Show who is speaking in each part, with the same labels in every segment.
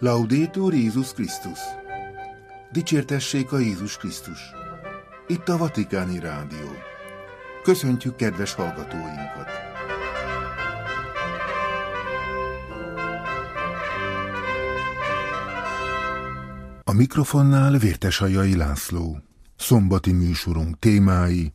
Speaker 1: Laudetur Jézus Krisztus! Dicsértessék a Jézus Krisztus! Itt a Vatikáni Rádió. Köszöntjük kedves hallgatóinkat! A mikrofonnál Vértesajai László. Szombati műsorunk témái: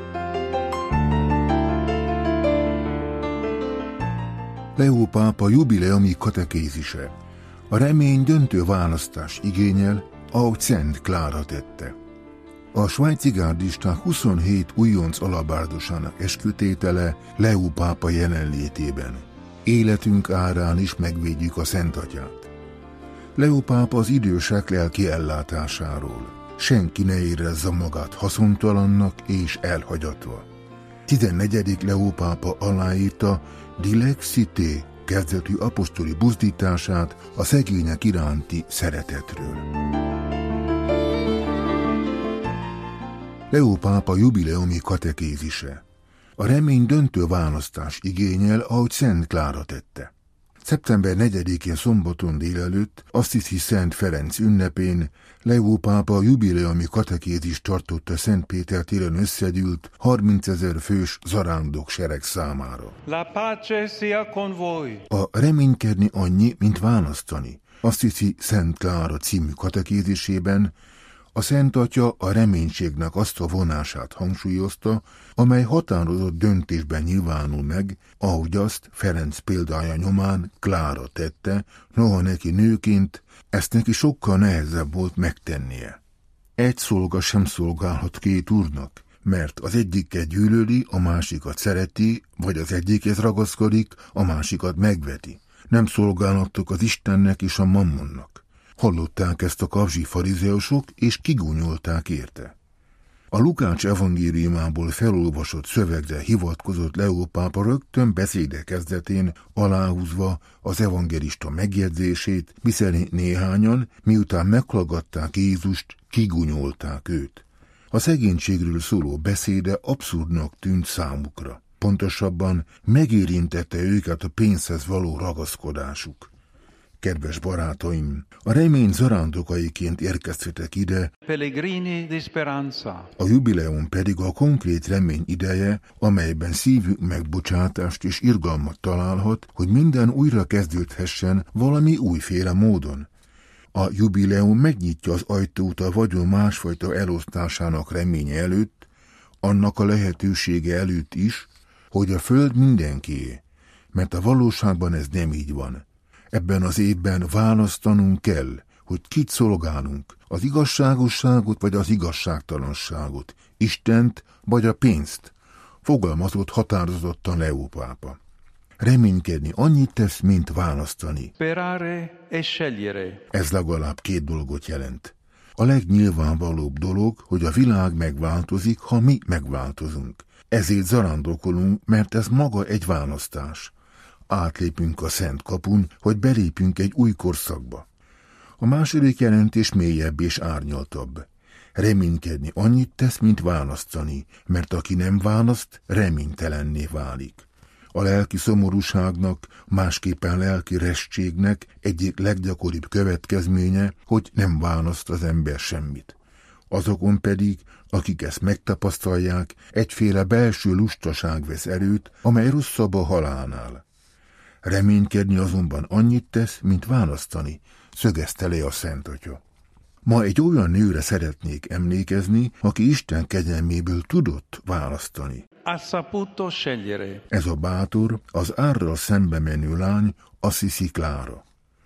Speaker 1: Leó pápa jubileumi katekézise. A remény döntő választás igényel, ahogy Szent Klára tette. A svájci gárdisták 27 újonc alabárdosának eskütétele Leó pápa jelenlétében. Életünk árán is megvédjük a Szent Atyát. Leó pápa az idősek lelki ellátásáról. Senki ne érezze magát haszontalannak és elhagyatva. 14. Leó pápa aláírta Dilex Cité kezdetű apostoli buzdítását a szegények iránti szeretetről. Leó pápa jubileumi katekézise. A remény döntő választás igényel, ahogy Szent Klára tette. Szeptember 4-én szombaton délelőtt, Assisi Szent Ferenc ünnepén Leó pápa jubileumi katekézist tartott a Szent Péter téren összegyűlt 30 000 fős zarándok sereg számára.
Speaker 2: La pace sia con voi.
Speaker 1: A reménykedni annyi, mint választani. Assisi Szent Klára című katekézisében a Szent Atya a reménységnek azt a vonását hangsúlyozta, amely határozott döntésben nyilvánul meg, ahogy azt Ferenc példája nyomán Klára tette, noha neki nőként ezt neki sokkal nehezebb volt megtennie. Egy szolga sem szolgálhat két úrnak, mert az egyiket gyűlöli, a másikat szereti, vagy az egyikhez ragaszkodik, a másikat megveti. Nem szolgálhattok az Istennek és a mammonnak. Hallották ezt a kapzsi farizeusok, és kigúnyolták érte. A Lukács evangéliumából felolvasott szövegre hivatkozott Leó pápa rögtön beszéde kezdetén, aláhúzva az evangélista megjegyzését, miszerint néhányan, miután meghallgatták Jézust, kigúnyolták őt. A szegénységről szóló beszéde abszurdnak tűnt számukra. Pontosabban megérintette őket a pénzhez való ragaszkodásuk. Kedves barátaim, a remény zarándokaiként érkeztetek ide,
Speaker 2: Pellegrini di speranza.
Speaker 1: A jubileum pedig a konkrét remény ideje, amelyben szívünk megbocsátást és irgalmat találhat, hogy minden újra kezdődhessen valami újféle módon. A jubileum megnyitja az ajtót a vagyon másfajta elosztásának reménye előtt, annak a lehetősége előtt is, hogy a föld mindenkié, mert a valóságban ez nem így van. Ebben az évben választanunk kell, hogy kit szolgálunk, az igazságosságot vagy az igazságtalanságot, Istent vagy a pénzt, fogalmazott határozottan Leó pápa. Reménykedni annyit tesz, mint választani.
Speaker 2: Sperare e scegliere.
Speaker 1: Ez legalább két dolgot jelent. A legnyilvánvalóbb dolog, hogy a világ megváltozik, ha mi megváltozunk. Ezért zarándokolunk, mert ez maga egy választás. Átlépünk a Szent kapun, hogy belépünk egy új korszakba. A második jelentés mélyebb és árnyaltabb. Reménykedni annyit tesz, mint választani, mert aki nem választ, reménytelenné válik. A lelki szomorúságnak, másképpen lelki restségnek egyik leggyakoribb következménye, hogy nem választ az ember semmit. Azokon pedig, akik ezt megtapasztalják, egyféle belső lustaság vesz erőt, amely rosszabb a halálnál. Reménykedni azonban annyit tesz, mint választani, szögezte le a Szent Atya. Ma egy olyan nőre szeretnék emlékezni, aki Isten kegyelméből tudott választani.
Speaker 2: Ha saputo scegliere.
Speaker 1: Ez a bátor, az árral szembe menő lány, Assisi Klára.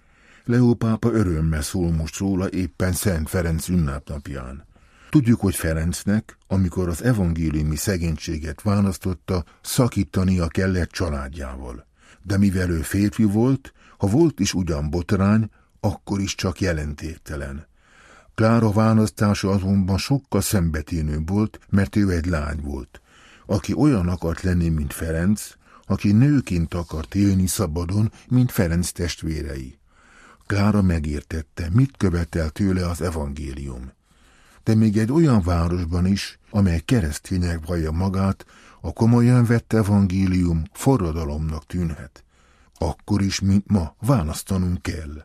Speaker 1: Leó pápa örömmel szól most róla éppen Szent Ferenc ünnepnapján. Tudjuk, hogy Ferencnek, amikor az evangéliumi szegénységet választotta, szakítania kellett családjával. De mivel ő férfi volt, ha volt is ugyan botrány, akkor is csak jelentéktelen. Klára választása azonban sokkal szembetűnőbb volt, mert ő egy lány volt, aki olyan akart lenni, mint Ferenc, aki nőként akart élni szabadon, mint Ferenc testvérei. Klára megértette, mit követel tőle az evangélium. De még egy olyan városban is, amely keresztények vallja magát, a komolyan vett evangélium forradalomnak tűnhet. Akkor is, mint ma, választanunk kell.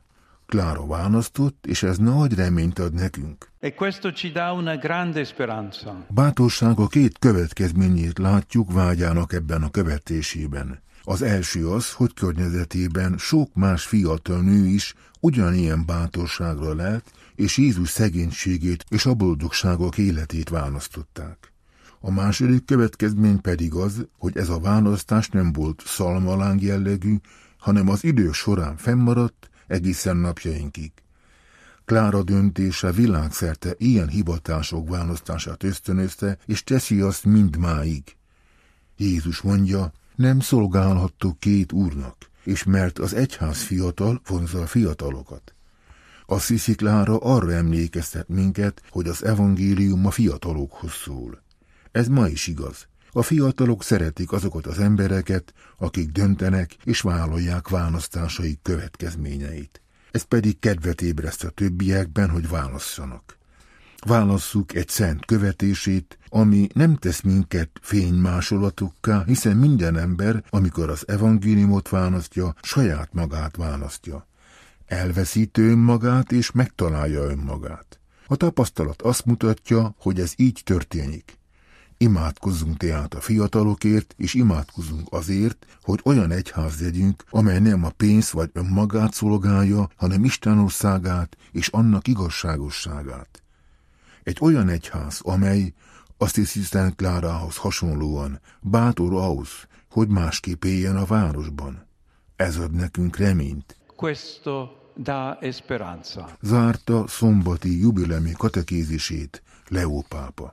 Speaker 1: Klára választott, és ez nagy reményt ad nekünk.
Speaker 2: E questo ci dà una grande speranza.
Speaker 1: Bátorsága két következményét látjuk vágyának ebben a követésében. Az első az, hogy környezetében sok más fiatal nő is ugyanilyen bátorságra lelt, és Jézus szegénységét és a boldogságok életét választották. A második következmény pedig az, hogy ez a választás nem volt szalmaláng jellegű, hanem az idők során fennmaradt egészen napjainkig. Klára döntése világszerte ilyen hivatások választását ösztönözte, és teszi azt mindmáig. Jézus mondja, nem szolgálhattok két úrnak, és mert az egyház fiatal vonzza a fiatalokat. Azt hiszi Klára arra emlékeztet minket, hogy az evangélium a fiatalokhoz szól. Ez ma is igaz. A fiatalok szeretik azokat az embereket, akik döntenek és vállalják választásaik következményeit. Ez pedig kedvet ébreszt a többiekben, hogy válasszanak. Válasszuk egy szent követését, ami nem tesz minket fénymásolatokká, hiszen minden ember, amikor az evangéliumot választja, saját magát választja. Elveszíti önmagát és megtalálja önmagát. A tapasztalat azt mutatja, hogy ez így történik. Imádkozzunk tehát a fiatalokért, és imádkozzunk azért, hogy olyan egyház legyünk, amely nem a pénzt vagy önmagát szolgálja, hanem Isten országát és annak igazságosságát. Egy olyan egyház, amely, azt hiszi Szent Klárához hasonlóan, bátor ahhoz, hogy másképp éljen a városban. Ez ad nekünk reményt.
Speaker 2: Questo dà speranza.
Speaker 1: Zárta szombati jubileumi katekézisét Leó pápa.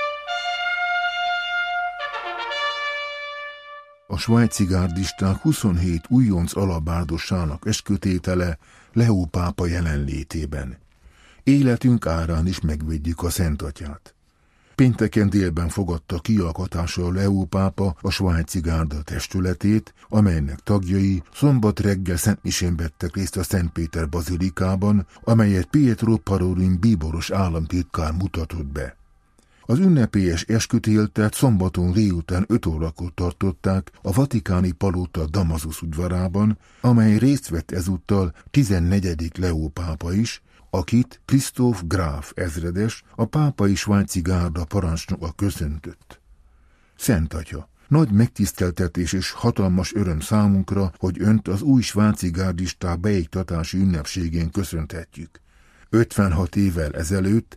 Speaker 1: A svájci gárdisták 27 újonc alabárdosának eskütétele Leó pápa jelenlétében. Életünk árán is megvédjük a Szent Atyát. Pénteken délben fogadta kialkotásra Leó pápa a svájci gárda testületét, amelynek tagjai szombat reggel szentmisén vettek részt a Szent Péter bazilikában, amelyet Pietro Parolin bíboros államtitkár mutatott be. Az ünnepélyes eskütéltet szombaton délután 5 órakor tartották a vatikáni palota Damasus udvarában, amely részt vett ezúttal 14. Leó pápa is, akit Christoph Graf ezredes, a pápai svájci gárda parancsnoka köszöntött. Szent Atya, nagy megtiszteltetés és hatalmas öröm számunkra, hogy önt az új svájci gárdisták beiktatási ünnepségén köszönhetjük. 56 évvel ezelőtt,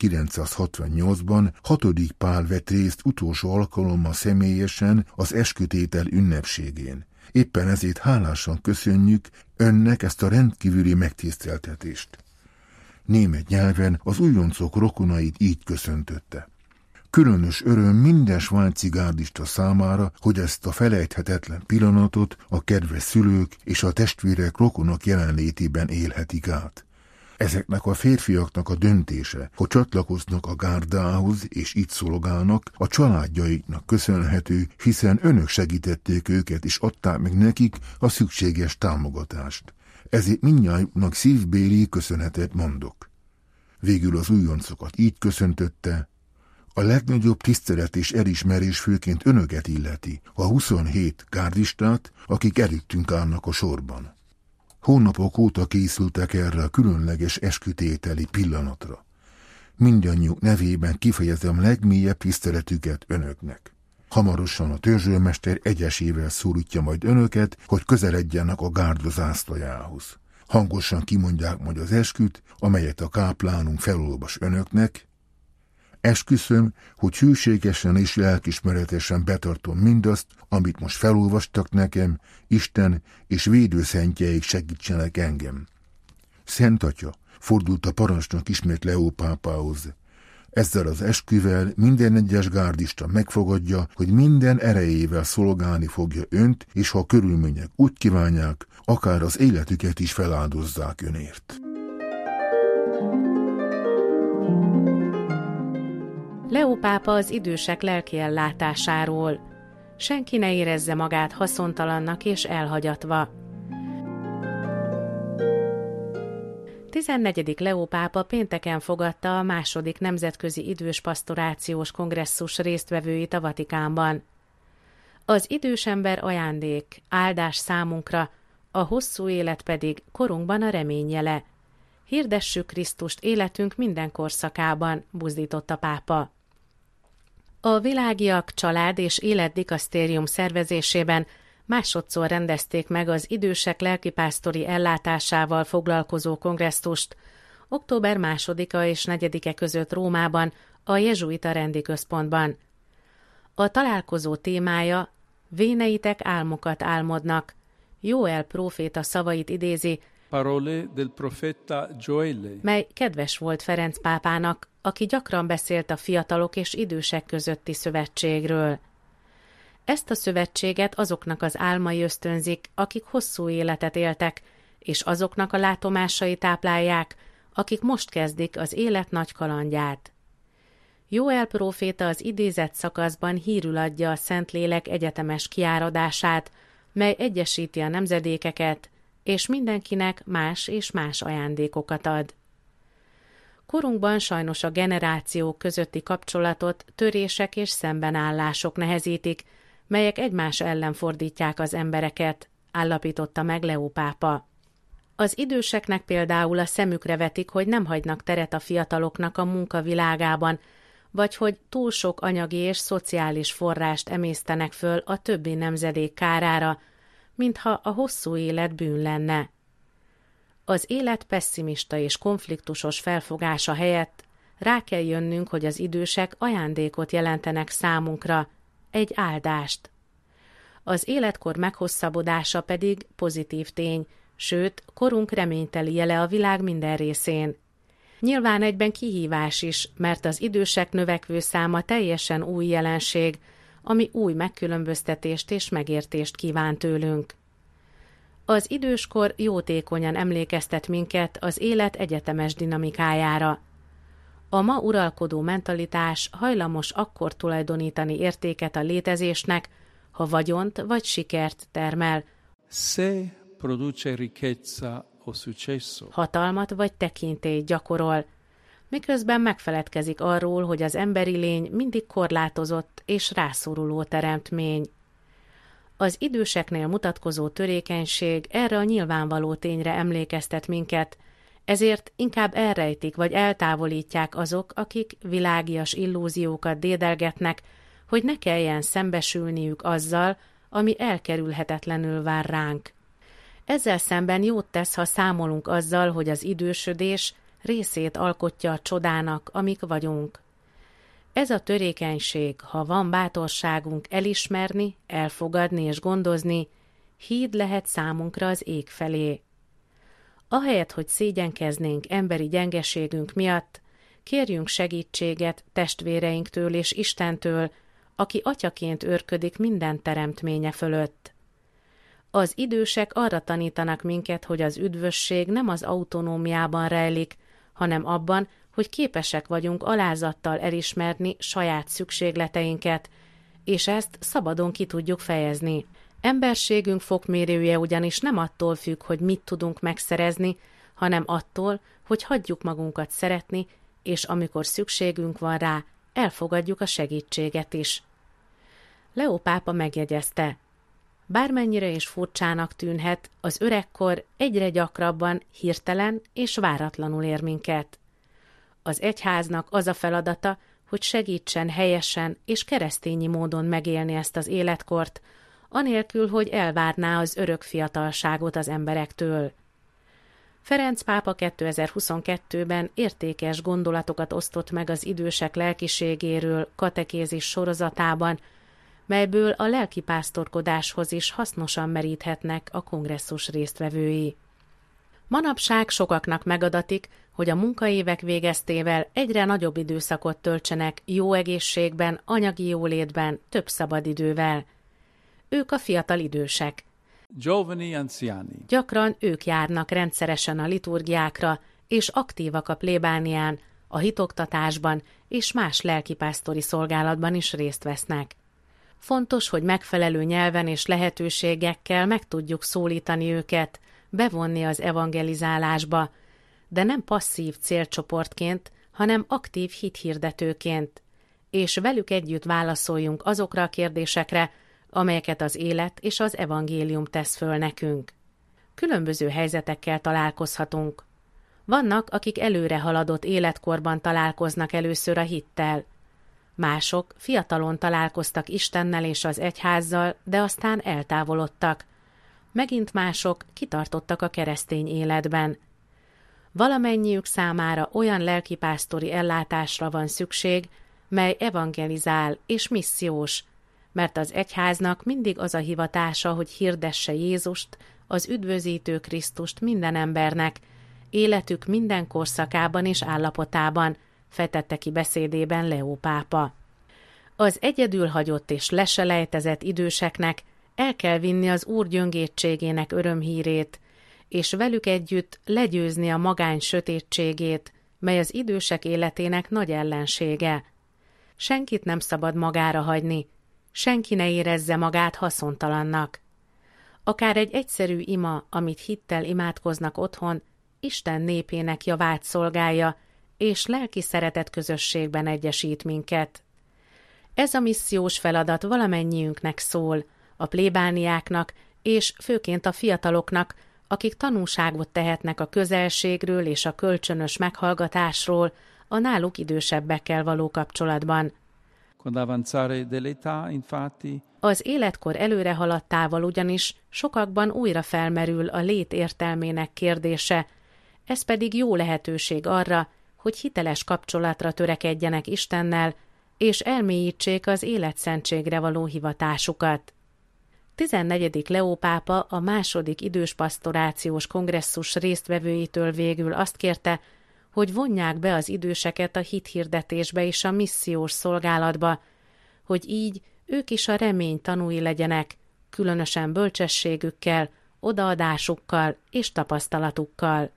Speaker 1: 1968-ban 6. Pál vett részt utolsó alkalommal személyesen az eskütétel ünnepségén. Éppen ezért hálásan köszönjük önnek ezt a rendkívüli megtiszteltetést. Német nyelven az újoncok rokonait így köszöntötte. Különös öröm minden svájci gárdista számára, hogy ezt a felejthetetlen pillanatot a kedves szülők és a testvérek rokonok jelenlétében élhetik át. Ezeknek a férfiaknak a döntése, hogy csatlakoznak a gárdához és itt szolgálnak, a családjaiknak köszönhető, hiszen önök segítették őket és adták meg nekik a szükséges támogatást. Ezért mindnyájuknak szívbéli köszönetet mondok. Végül az újoncokat így köszöntötte: a legnagyobb tisztelet és elismerés főként önöket illeti, a 27 gárdistát, akik előttünk állnak a sorban. Hónapok óta készültek erre a különleges eskütételi pillanatra. Mindannyiuk nevében kifejezem legmélyebb tiszteletüket önöknek. Hamarosan a törzsőmester egyesével szólítja majd önöket, hogy közeledjenek a gárda zászlajához. Hangosan kimondják majd az esküt, amelyet a káplánunk felolvas önöknek. Esküszöm, hogy hűségesen és lelkismeretesen betartom mindazt, amit most felolvastak nekem, Isten és védőszentjeik segítsenek engem. Szent Atya, fordult a parancsnok ismét Leó pápához. Ezzel az esküvel minden egyes gárdista megfogadja, hogy minden erejével szolgálni fogja önt, és ha a körülmények úgy kívánják, akár az életüket is feláldozzák önért.
Speaker 3: Leó pápa az idősek lelki ellátásáról. Senki ne érezze magát haszontalannak és elhagyatva. 14. Leó pápa pénteken fogadta a 2. Nemzetközi Idős Pasztorációs Kongresszus résztvevőit a Vatikánban. Az idős ember ajándék, áldás számunkra, a hosszú élet pedig korunkban a remény jele. Hirdessük Krisztust életünk minden korszakában, buzdított a pápa. A Világiak Család és Életdikasztérium szervezésében másodszor rendezték meg az idősek lelkipásztori ellátásával foglalkozó kongresszust október 2-a és 4-e között Rómában, a Jezsuita Rendi Központban. A találkozó témája Véneitek álmokat álmodnak. Jóel próféta szavait idézi,
Speaker 2: Parole del profeta Gioele.
Speaker 3: Mely kedves volt Ferenc pápának, aki gyakran beszélt a fiatalok és idősek közötti szövetségről. Ezt a szövetséget azoknak az álmai ösztönzik, akik hosszú életet éltek, és azoknak a látomásai táplálják, akik most kezdik az élet nagy kalandját. Jóel próféta az idézett szakaszban hírül adja a Szentlélek egyetemes kiáradását, mely egyesíti a nemzedékeket, és mindenkinek más és más ajándékokat ad. Korunkban sajnos a generációk közötti kapcsolatot törések és szembenállások nehezítik, melyek egymás ellen fordítják az embereket, állapította meg Leó pápa. Az időseknek például a szemükre vetik, hogy nem hagynak teret a fiataloknak a munkavilágában, vagy hogy túl sok anyagi és szociális forrást emésztenek föl a többi nemzedék kárára, mintha a hosszú élet bűn lenne. Az élet pesszimista és konfliktusos felfogása helyett rá kell jönnünk, hogy az idősek ajándékot jelentenek számunkra, egy áldást. Az életkor meghosszabbodása pedig pozitív tény, sőt, korunk reményteli jele a világ minden részén. Nyilván egyben kihívás is, mert az idősek növekvő száma teljesen új jelenség, ami új megkülönböztetést és megértést kíván tőlünk. Az időskor jótékonyan emlékeztet minket az élet egyetemes dinamikájára. A ma uralkodó mentalitás hajlamos akkor tulajdonítani értéket a létezésnek, ha vagyont vagy sikert termel,
Speaker 2: Se produce ricchezza o successo.
Speaker 3: hatalmat vagy tekintélyt gyakorol, miközben megfeledkezik arról, hogy az emberi lény mindig korlátozott és rászoruló teremtmény. Az időseknél mutatkozó törékenység erre a nyilvánvaló tényre emlékeztet minket, ezért inkább elrejtik vagy eltávolítják azok, akik világias illúziókat dédelgetnek, hogy ne kelljen szembesülniük azzal, ami elkerülhetetlenül vár ránk. Ezzel szemben jót tesz, ha számolunk azzal, hogy az idősödés részét alkotja a csodának, amik vagyunk. Ez a törékenység, ha van bátorságunk elismerni, elfogadni és gondozni, híd lehet számunkra az ég felé. Ahelyett, hogy szégyenkeznénk emberi gyengeségünk miatt, kérjünk segítséget testvéreinktől és Istentől, aki atyaként őrködik minden teremtménye fölött. Az idősek arra tanítanak minket, hogy az üdvösség nem az autonómiában rejlik, hanem abban, hogy képesek vagyunk alázattal elismerni saját szükségleteinket, és ezt szabadon ki tudjuk fejezni. Emberségünk fokmérője ugyanis nem attól függ, hogy mit tudunk megszerezni, hanem attól, hogy hagyjuk magunkat szeretni, és amikor szükségünk van rá, elfogadjuk a segítséget is. Leó pápa megjegyezte, bármennyire is furcsának tűnhet, az öregkor egyre gyakrabban hirtelen és váratlanul ér minket. Az egyháznak az a feladata, hogy segítsen helyesen és keresztényi módon megélni ezt az életkort, anélkül, hogy elvárná az örök fiatalságot az emberektől. Ferenc pápa 2022-ben értékes gondolatokat osztott meg az idősek lelkiségéről katekézis sorozatában, melyből a lelkipásztorkodáshoz is hasznosan meríthetnek a kongresszus résztvevői. Manapság sokaknak megadatik, hogy a munkaévek végeztével egyre nagyobb időszakot töltsenek jó egészségben, anyagi jólétben, több szabadidővel. Ők a fiatal idősek.
Speaker 2: Giovani anziani.
Speaker 3: Gyakran ők járnak rendszeresen a liturgiákra, és aktívak a plébánián, a hitoktatásban és más lelkipásztori szolgálatban is részt vesznek. Fontos, hogy megfelelő nyelven és lehetőségekkel meg tudjuk szólítani őket, bevonni az evangelizálásba, de nem passzív célcsoportként, hanem aktív hithirdetőként, és velük együtt válaszoljunk azokra a kérdésekre, amelyeket az élet és az evangélium tesz föl nekünk. különböző helyzetekkel találkozhatunk. Vannak, akik előre haladott életkorban találkoznak először a hittel. Mások fiatalon találkoztak Istennel és az egyházzal, de aztán eltávolodtak. Megint mások kitartottak a keresztény életben. Valamennyiük számára olyan lelkipásztori ellátásra van szükség, mely evangelizál és missziós, mert az egyháznak mindig az a hivatása, hogy hirdesse Jézust, az üdvözítő Krisztust minden embernek, életük minden korszakában és állapotában, fejtette ki beszédében Leó pápa. Az egyedül hagyott és leselejtezett időseknek el kell vinni az Úr gyöngétségének örömhírét, és velük együtt legyőzni a magány sötétségét, mely az idősek életének nagy ellensége. Senkit nem szabad magára hagyni, senki ne érezze magát haszontalannak. Akár egy egyszerű ima, amit hittel imádkoznak otthon, Isten népének javát szolgálja, és lelki szeretet közösségben egyesít minket. Ez a missziós feladat valamennyiünknek szól, a plébániáknak és főként a fiataloknak, akik tanúságot tehetnek a közelségről és a kölcsönös meghallgatásról a náluk idősebbekkel való kapcsolatban. Az életkor előre haladtával ugyanis sokakban újra felmerül a lét értelmének kérdése, ez pedig jó lehetőség arra, hogy hiteles kapcsolatra törekedjenek Istennel, és elmélyítsék az életszentségre való hivatásukat. 14. Leó pápa a második idős pasztorációs kongresszus résztvevőitől végül azt kérte, hogy vonják be az időseket a hithirdetésbe és a missziós szolgálatba, hogy így ők is a remény tanúi legyenek, különösen bölcsességükkel, odaadásukkal és tapasztalatukkal.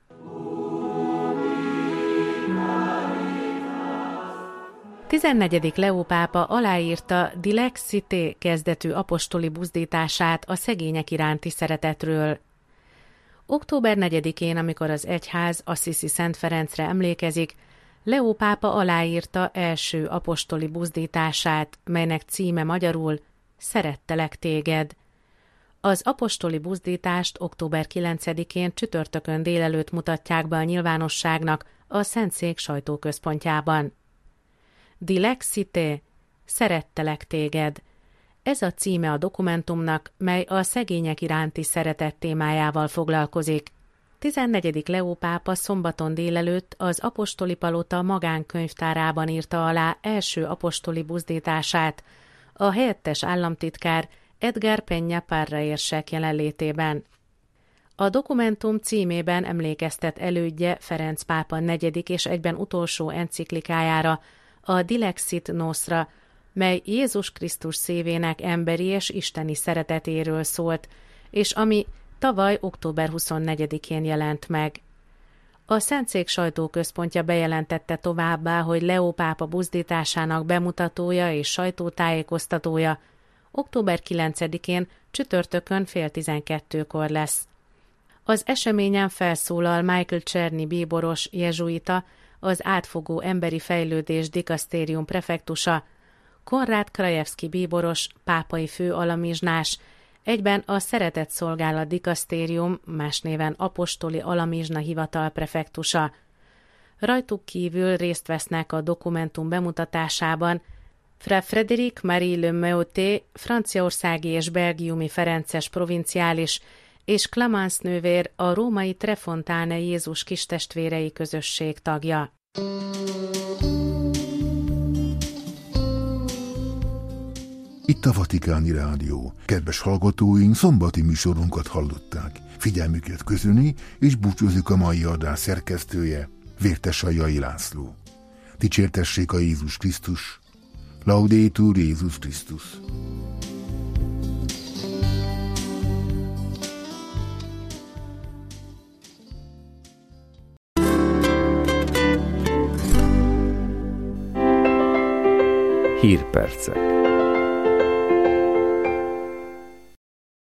Speaker 3: A 14. Leó pápa aláírta Dilex Cité kezdetű apostoli buzdítását a szegények iránti szeretetről. Október 4-én, amikor az egyház Assisi Szent Ferencre emlékezik, Leó pápa aláírta első apostoli buzdítását, melynek címe magyarul Szerettelek téged. Az apostoli buzdítást október 9-én csütörtökön délelőtt mutatják be a nyilvánosságnak a Szentszék sajtóközpontjában. Dilex Cité, Szerettelek téged. Ez a címe a dokumentumnak, mely a szegények iránti szeretet témájával foglalkozik. 14. Leó pápa szombaton délelőtt az apostoli palota magánkönyvtárában írta alá első apostoli buzdítását, a helyettes államtitkár Edgar Peña Parra érsek jelenlétében. A dokumentum címében emlékeztet elődje Ferenc pápa negyedik és egyben utolsó enciklikájára, a Dilexit Nostra, mely Jézus Krisztus szívének emberi és isteni szeretetéről szólt, és ami tavaly október 24-én jelent meg. A Szentszék sajtóközpontja bejelentette továbbá, hogy Leó pápa buzdításának bemutatója és sajtótájékoztatója október 9-én csütörtökön 11:30 lesz. Az eseményen felszólal Michael Czerny bíboros jezsuita, az átfogó emberi fejlődés dikasztérium prefektusa, Konrád Krajewski bíboros, pápai főalamizsnás, egyben a Szeretett Szolgálat dikasztérium, más néven apostoli alamizsna hivatal prefektusa. Rajtuk kívül részt vesznek a dokumentum bemutatásában Fra Frédéric Marie Le Meauté, franciaországi és belgiumi ferences provinciális, és Clemence nővér, a római Trefontane Jézus kistestvérei közösség tagja.
Speaker 1: Itt a Vatikáni Rádió. Kedves hallgatóink, szombati műsorunkat hallották. Figyelmüket köszöni, és búcsúzik a mai adás szerkesztője, Vértesajai László. Dicsértessék a Jézus Krisztus. Laudetur Jézus Krisztus.
Speaker 4: Hírpercek.